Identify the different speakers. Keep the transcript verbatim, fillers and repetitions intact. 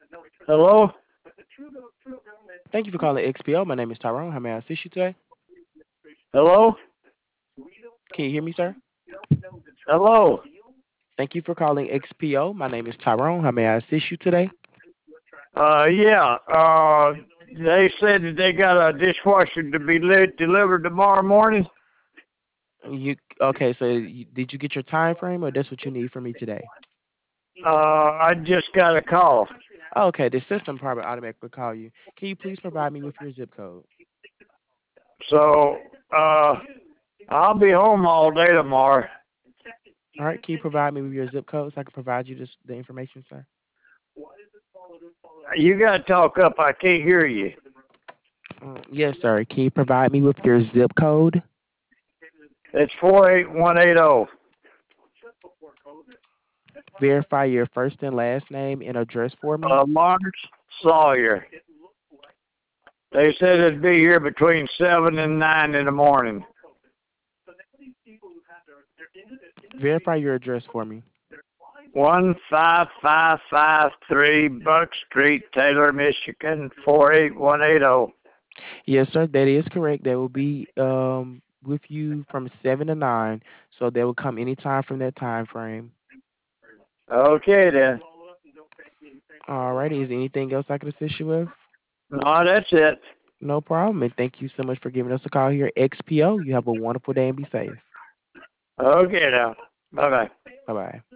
Speaker 1: Hello?
Speaker 2: Thank you for calling X P O. My name is Tyrone. How may I assist you today?
Speaker 1: Hello?
Speaker 2: Can you hear me, sir?
Speaker 1: Hello?
Speaker 2: Thank you for calling X P O. My name is Tyrone. How may I assist you today?
Speaker 1: Uh, yeah, uh, they said that they got a dishwasher to be li- delivered tomorrow morning.
Speaker 2: You okay? So you, did you get your time frame, or that's what you need from me today?
Speaker 1: Uh, I just got a call.
Speaker 2: Okay, the system probably automatically call you. Can you please provide me with your zip code?
Speaker 1: So, uh, I'll be home all day tomorrow.
Speaker 2: All right, can you provide me with your zip code so I can provide you this, the information, sir?
Speaker 1: You gotta talk up, I can't hear you.
Speaker 2: Mm, yes, sir. Can you provide me with your zip code?
Speaker 1: It's four eight one eight zero.
Speaker 2: Verify your first and last name and address for me.
Speaker 1: Uh, Mars Sawyer. They said it'd be here between seven and nine in the morning.
Speaker 2: Verify your address for me.
Speaker 1: One five five five three Buck Street, Taylor, Michigan, four eight one eight zero.
Speaker 2: Yes, sir. That is correct. They will be um with you from seven to nine, so they will come anytime from that time frame.
Speaker 1: Okay then.
Speaker 2: All right. Is there anything else I can assist you with?
Speaker 1: No, that's it.
Speaker 2: No problem. And thank you so much for giving us a call here at X P O. You have a wonderful day and be safe.
Speaker 1: Okay now. Bye bye.
Speaker 2: Bye bye.